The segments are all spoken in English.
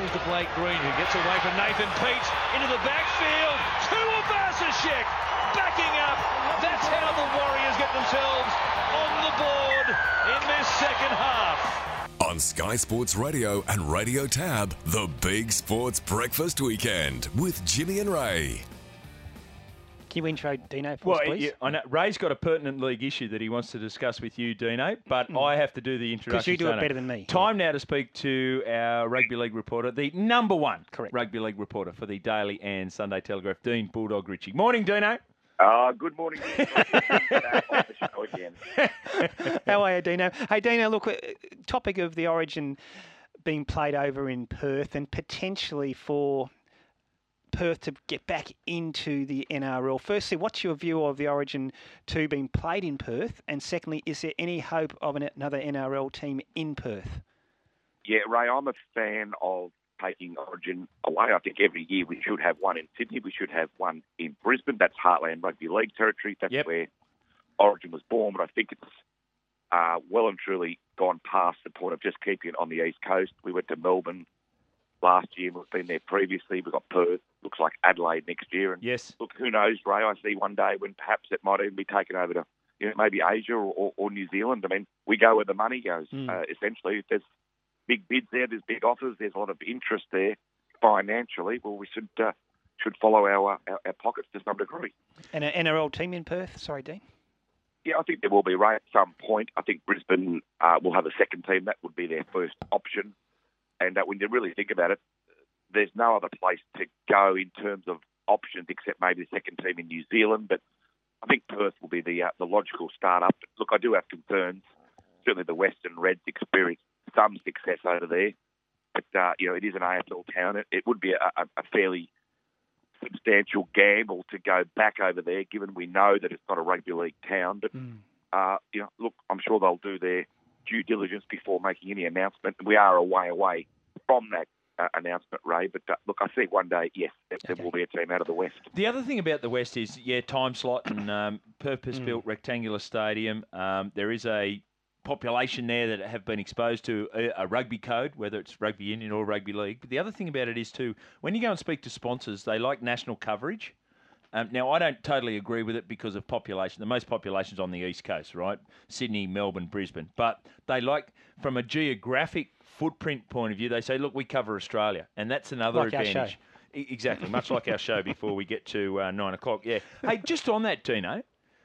comes to Blake Green, who gets away from Nathan Peats into the backfield to Obasashek, backing up. That's how the Warriors get themselves on the board in this second half. On Sky Sports Radio and Radio Tab, the Big Sports Breakfast Weekend with Jimmy and Ray. Can you intro Dino for us, please? Yeah, I know Ray's got a pertinent league issue that he wants to discuss with you, Dino, but I have to do the introduction. Because you do it better than me. Time now to speak to our rugby league reporter, the number one rugby league reporter for the Daily and Sunday Telegraph, Dean Bulldog Ritchie. Morning, Dino. Good morning. On the show again. How are you, Dino? Hey, Dino, look, topic of the Origin being played over in Perth and potentially for Perth to get back into the NRL. Firstly, what's your view of the Origin 2 being played in Perth? And secondly, is there any hope of another NRL team in Perth? Yeah, Ray, I'm a fan of taking Origin away. I think every year we should have one in Sydney. We should have one in Brisbane. That's Heartland Rugby League territory. That's where Origin was born. But I think it's well and truly gone past the point of just keeping it on the East Coast. We went to Melbourne last year. We've been there previously. We've got Perth. Looks like Adelaide next year. And look, who knows, Ray? I see one day when perhaps it might even be taken over to maybe Asia or New Zealand. I mean, we go where the money goes. Essentially, there's big bids there. There's big offers. There's a lot of interest there financially. Well, we should follow our pockets to some degree. And an NRL team in Perth? Sorry, Dean. Yeah, I think there will be, Ray, at some point. I think Brisbane will have a second team. That would be their first option. And when you really think about it, there's no other place to go in terms of options except maybe the second team in New Zealand. But I think Perth will be the logical start-up. Look, I do have concerns. Certainly the Western Reds experienced some success over there. But, it is an AFL town. It would be a fairly substantial gamble to go back over there, given we know that it's not a rugby league town. But, look, I'm sure they'll do their due diligence before making any announcement. We are a way away from that announcement, Ray. But look, I see one day, yes, there will be a team out of the West. The other thing about the West is, time slot and purpose-built rectangular stadium. There is a population there that have been exposed to a rugby code, whether it's rugby union or rugby league. But the other thing about it is, too, when you go and speak to sponsors, they like national coverage. Now, I don't totally agree with it because of population. The most population's on the East Coast, right? Sydney, Melbourne, Brisbane. But they like, from a geographic footprint point of view, they say, look, we cover Australia. And that's another advantage. Our show. Exactly, much like our show before we get to 9 o'clock. Yeah. Hey, just on that, Tino,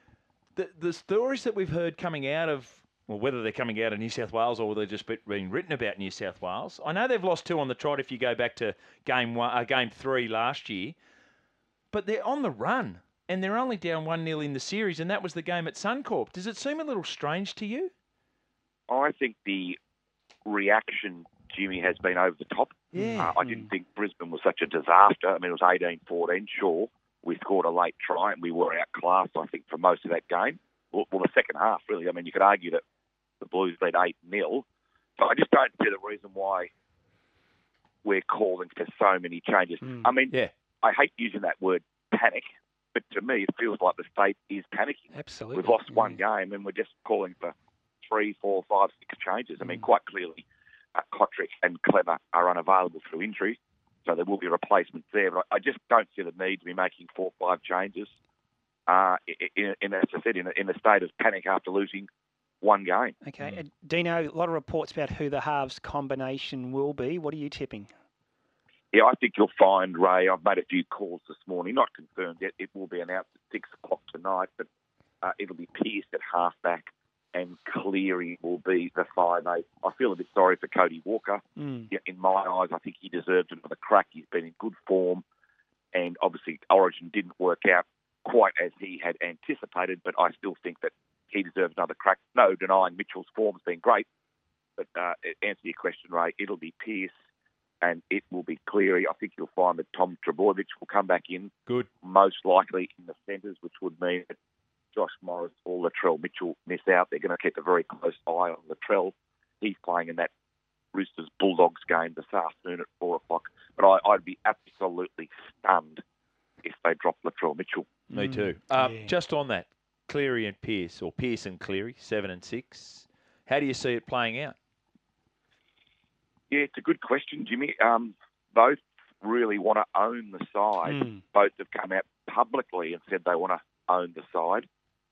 the stories that we've heard coming out of, well, whether they're coming out of New South Wales or they're just being written about New South Wales, I know they've lost 2 on the trot if you go back to game 3 last year. But they're on the run, and they're only down 1-0 in the series, and that was the game at Suncorp. Does it seem a little strange to you? I think the reaction, Jimmy, has been over the top. Yeah. I didn't think Brisbane was such a disaster. I mean, it was 18-14, sure. We scored a late try, and we were outclassed, I think, for most of that game. Well, the second half, really. I mean, you could argue that the Blues led 8-0. So I just don't see the reason why we're calling for so many changes. I mean, I hate using that word panic, but to me it feels like the state is panicking. Absolutely. We've lost one game and we're just calling for 3, 4, 5, 6 changes. I mean, quite clearly, Kotrick and Clever are unavailable through injury, so there will be replacements there. But I just don't see the need to be making 4 or 5 changes in a state of panic after losing one game. Okay. Dino, a lot of reports about who the halves combination will be. What are you tipping? Yeah, I think you'll find, Ray, I've made a few calls this morning, not confirmed yet. It will be announced at 6 o'clock tonight, but it'll be Pearce at halfback and Cleary will be the 5'8". I feel a bit sorry for Cody Walker. Yeah, in my eyes, I think he deserved another crack. He's been in good form, and obviously Origin didn't work out quite as he had anticipated, but I still think that he deserves another crack. No denying Mitchell's form's been great, but answer your question, Ray, it'll be Pearce and it will be Cleary. I think you'll find that Tom Trbojevic will come back in. Good. Most likely in the centres, which would mean that Josh Morris or Latrell Mitchell miss out. They're going to keep a very close eye on Latrell. He's playing in that Roosters Bulldogs game this afternoon at 4 o'clock. But I'd be absolutely stunned if they drop Latrell Mitchell. Me too. Just on that, Cleary and Pearce, or Pearce and Cleary, 7 and 6. How do you see it playing out? Yeah, it's a good question, Jimmy. both really want to own the side. Both have come out publicly and said they want to own the side.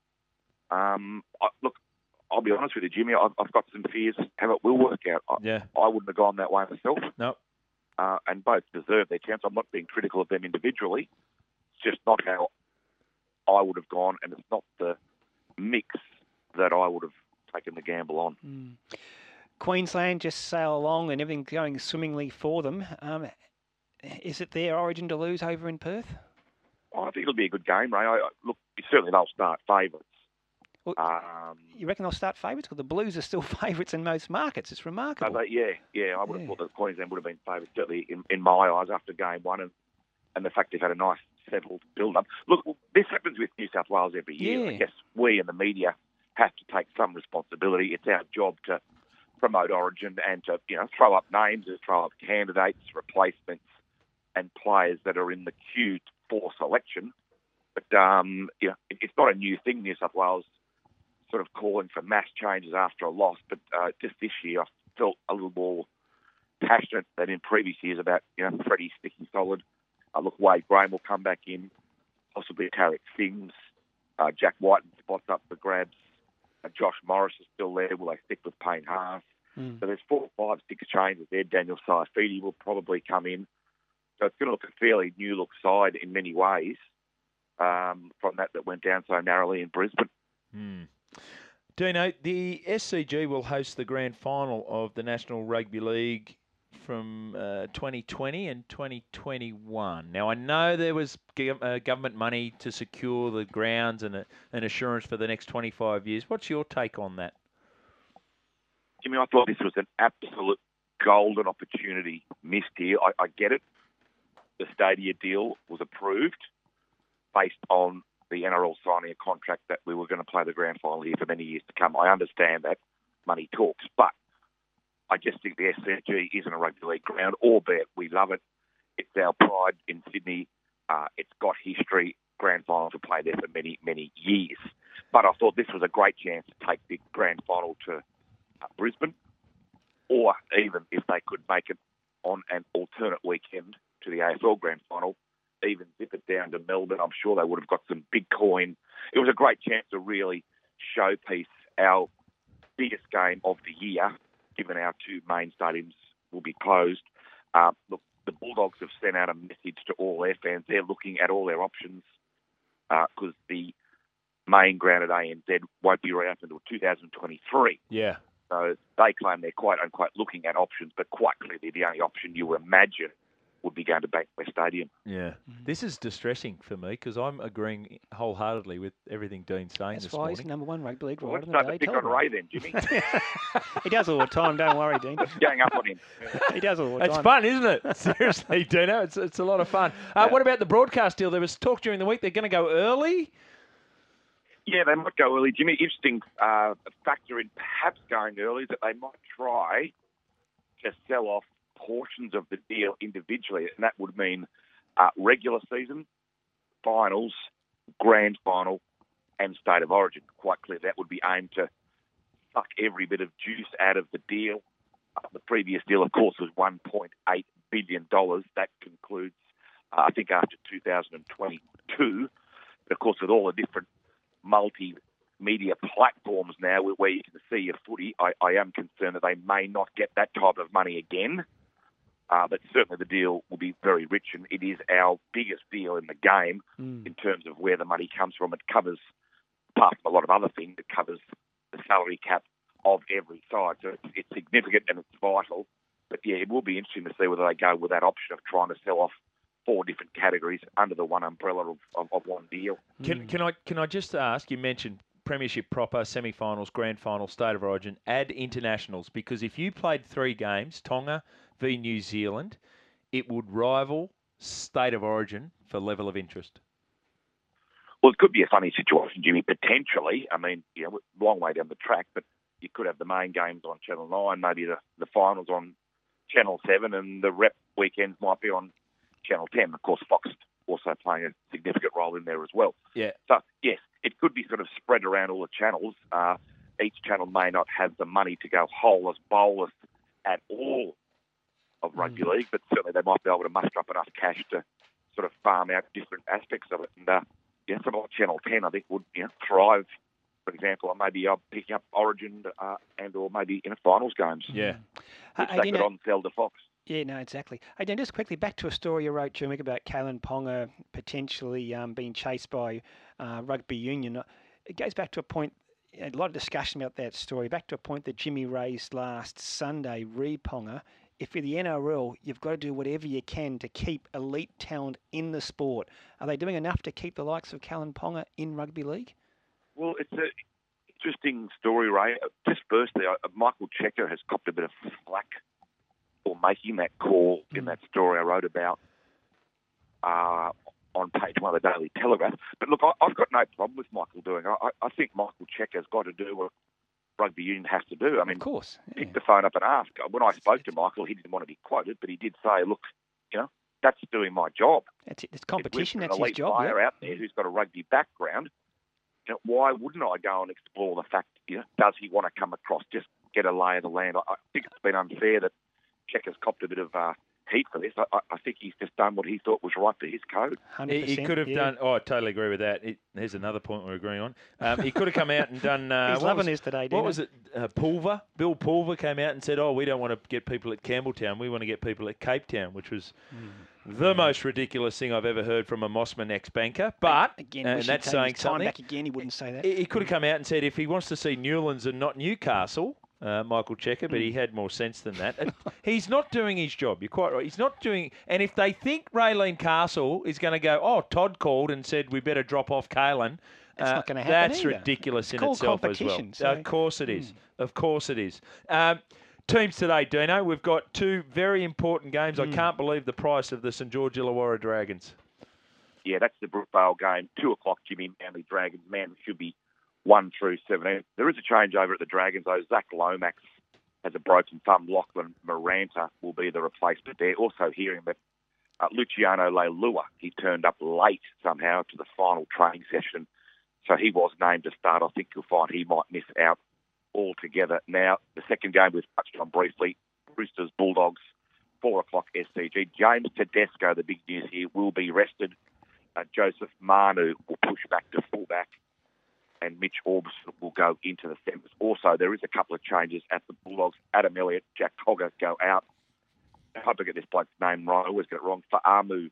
Look, I'll be honest with you, Jimmy. I've got some fears how it will work out. I wouldn't have gone that way myself. No. And both deserve their chance. I'm not being critical of them individually. It's just not how I would have gone, and it's not the mix that I would have taken the gamble on. Queensland just sail along and everything going swimmingly for them. Is it their origin to lose over in Perth? I think it'll be a good game, Ray. Look, certainly they'll start favourites. Well, you reckon they'll start favourites? Because the Blues are still favourites in most markets. It's remarkable. Yeah. I would have thought that Queensland would have been favourites, certainly in my eyes, after game one, and the fact they've had a nice settled build-up. Look, this happens with New South Wales every year. I guess we in the media have to take some responsibility. It's our job to promote Origin and to throw up names, and throw up candidates, replacements, and players that are in the queue for selection. But it's not a new thing. New South Wales sort of calling for mass changes after a loss, but just this year I felt a little more passionate than in previous years about Freddie sticking solid. Look, Wade Graham will come back in, possibly Tarek Sims. Jack White spots up for grabs. Josh Morris is still there. Will they stick with Payne Haas? So there's 4, 5, 6 changes there. Daniel Saifidi will probably come in. So it's going to look a fairly new-look side in many ways from that went down so narrowly in Brisbane. Dino, the SCG will host the grand final of the National Rugby League from 2020 and 2021. Now, I know there was government money to secure the grounds and an assurance for the next 25 years. What's your take on that? Jimmy, I thought this was an absolute golden opportunity missed here. I get it. The Stadia deal was approved based on the NRL signing a contract that we were going to play the grand final here for many years to come. I understand that money talks, but I just think the SCG isn't a rugby league ground, albeit we love it. It's our pride in Sydney. It's got history. Grand finals were played there for many, many years. But I thought this was a great chance to take the grand final to Brisbane, or even if they could make it on an alternate weekend to the AFL grand final, even zip it down to Melbourne. I'm sure they would have got some big coin. It was a great chance to really showpiece our biggest game of the year, given our 2 main stadiums will be closed. Look, the Bulldogs have sent out a message to all their fans. They're looking at all their options because the main ground at ANZ won't be reopened until 2023. Yeah. So they claim they're quite unquote looking at options, but quite clearly the only option you imagine would be going to Bankwest Stadium. Yeah. This is distressing for me because I'm agreeing wholeheartedly with everything Dean's saying this morning. That's why he's #1 rugby league Well, writer let's in start the to day. pick on Ray then, Jimmy. He does all the time, don't worry, Dean. Going up on him. He does all the time. It's fun, isn't it? Seriously, Dino, it's a lot of fun. What about the broadcast deal? There was talk during the week they're going to go early. Yeah, they might go early. Jimmy, interesting factor in perhaps going early that they might try to sell off portions of the deal individually, and that would mean regular season, finals, grand final, and state of origin. Quite clear that would be aimed to suck every bit of juice out of the deal. The previous deal, of course, was $1.8 billion. That concludes, I think, after 2022. But, of course, with all the different multimedia platforms now where you can see your footy, I am concerned that they may not get that type of money again. But certainly the deal will be very rich, and it is our biggest deal in the game in terms of where the money comes from. It covers, apart from a lot of other things, it covers the salary cap of every side. So it's significant and it's vital. But, yeah, it will be interesting to see whether they go with that option of trying to sell off 4 different categories under the one umbrella of one deal. Can I just ask, you mentioned Premiership proper, semi-finals, grand final, state of origin, add internationals, because if you played 3 games, Tonga v New Zealand, it would rival state of origin for level of interest. Well, it could be a funny situation, Jimmy, potentially. I mean, long way down the track, but you could have the main games on Channel 9, maybe the finals on Channel 7, and the rep weekends might be on Channel 10. Of course, Fox also playing a significant role in there as well. Yeah. So, yes, it could be sort of spread around all the channels. Each channel may not have the money to go whole as bowlers at all of rugby league, but certainly they might be able to muster up enough cash to sort of farm out different aspects of it. And something like Channel 10, I think, would thrive, for example, on maybe picking up Origin and or maybe in a finals games. Yeah. Which they could on-sell to Fox. Yeah, no, exactly. Hey, Dan, just quickly, back to a story you wrote, Jim, about Kalen Ponga potentially being chased by rugby union. It goes back to a point, a lot of discussion about that story, back to a point that Jimmy raised last Sunday, Ponga. If you're the NRL, you've got to do whatever you can to keep elite talent in the sport. Are they doing enough to keep the likes of Kalen Ponga in rugby league? Well, it's an interesting story, Ray. Just firstly, Michael Cheika has copped a bit of flack for making that call in that story I wrote about on page 1 of the Daily Telegraph. But look, I've got no problem with Michael doing it. I think Michael Cheika's got to do what rugby union has to do. I mean, of course, pick the phone up and ask. When I spoke to Michael, he didn't want to be quoted, but he did say, look, that's doing my job. That's it. It's competition. That's his his job. Player out there who's got a rugby background. Why wouldn't I go and explore the fact, does he want to come across, just get a lay of the land? I think it's been unfair that Cheika's copped a bit of heat for this. I think he's just done what he thought was right for his code. He could have done. Oh, I totally agree with that. There's another point we're agreeing on. He could have come out and done. He's loving this today. What was it? Pulver. Bill Pulver came out and said, "Oh, we don't want to get people at Campbelltown. We want to get people at Cape Town," which was the most ridiculous thing I've ever heard from a Mossman ex-banker. But again, and that's saying something. Back again, he wouldn't say that. He could have come out and said if he wants to see Newlands and not Newcastle. Michael Cheika, but he had more sense than that. He's not doing his job. You're quite right. He's not doing. And if they think Raylene Castle is going to go, oh, Todd called and said we better drop off Kalen, that's not going to happen. That's either. ridiculous it's in itself as well. So. Of course it is. Of course it is. Teams today, Dino. We've got two very important games. I can't believe the price of the St George Illawarra Dragons. Yeah, that's the Brookvale game. 2:00, Jimmy. Manly Dragons. Man should be 1 through 17. There is a change over at the Dragons, though. Zach Lomax has a broken thumb. Lachlan Maranta will be the replacement there. Also hearing that Luciano Leilua, he turned up late somehow to the final training session, so he was named to start. I think you'll find he might miss out altogether. Now, the second game we've touched on briefly, Roosters Bulldogs, 4:00 SCG. James Tedesco, the big news here, will be rested. Joseph Manu will push back to fullback, and Mitch Orbison will go into the centres. Also, there is a couple of changes at the Bulldogs. Adam Elliott, Jack Cogger go out. I hope I get this bloke's name right. I always get it wrong. For Amu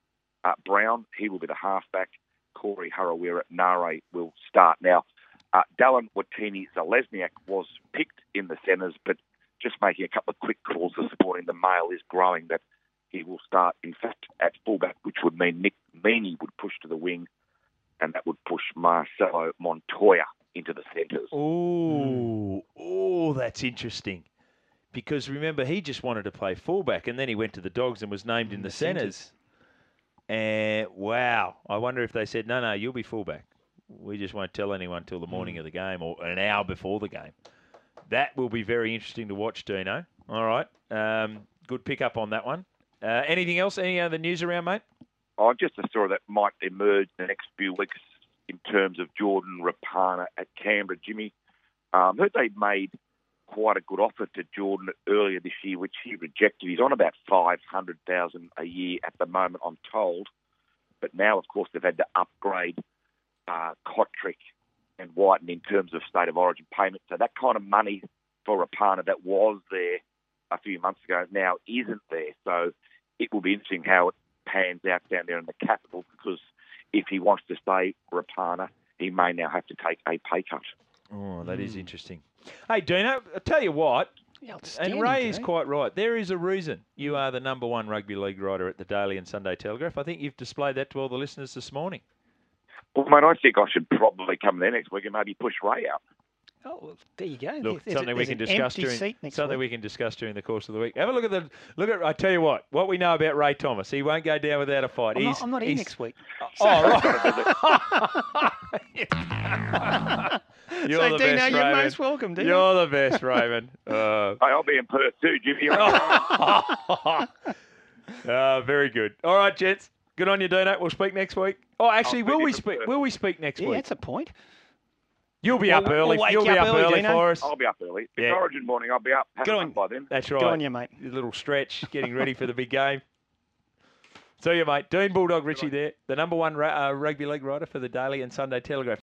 Brown, he will be the halfback. Corey Harawira Nare will start. Now, Dallin Watini-Zalesniak was picked in the centres, but just making a couple of quick calls this morning, the mail is growing that he will start, in fact, at fullback, which would mean Nick Meaney would push to the wing, and that would push Marcelo Montoya into the centres. Oh, that's interesting. Because remember, he just wanted to play fullback, and then he went to the Dogs and was named in the centres. And wow, I wonder if they said, no, you'll be fullback. We just won't tell anyone till the morning of the game or an hour before the game. That will be very interesting to watch, Dino. All right, good pick up on that one. Anything else? Any other news around, mate? Oh, just a story that might emerge in the next few weeks in terms of Jordan Rapana at Canberra. Jimmy, heard they made quite a good offer to Jordan earlier this year, which he rejected. He's on about $500,000 a year at the moment, I'm told. But now, of course, they've had to upgrade Kotrick and Whiten in terms of state of origin payments. So that kind of money for Rapana that was there a few months ago now isn't there. So it will be interesting how it pans out down there in the capital, because if he wants to stay Rapana, he may now have to take a pay cut. Oh, that is interesting. Hey, Dino, I'll tell you what, and Ray is quite right. There is a reason you are the number one rugby league writer at the Daily and Sunday Telegraph. I think you've displayed that to all the listeners this morning. Well, mate, I think I should probably come there next week and maybe push Ray out. Oh, well, there you go. Look, something we can discuss during the course of the week. Have a look at. I tell you what we know about Ray Thomas. He won't go down without a fight. I'm not here next week. Oh, right. You're the Dino, best, you're Raymond. most welcome, Dino. You're the best, Raymond. I'll be in Perth too, Jimmy. Very good. All right, gents. Good on you, Dino. We'll speak next week. Oh, actually, will we speak next week? Yeah, that's a point. You'll be up early. wake You'll you be up up early, early Dino. for us. I'll be up early. It's Yeah. Origin morning. I'll be up. Good on- by then. That's right. Good on you, mate. A little stretch, getting ready for the big game. See you, mate. Dean Bulldog Richie there, the number one rugby league writer for the Daily and Sunday Telegraph.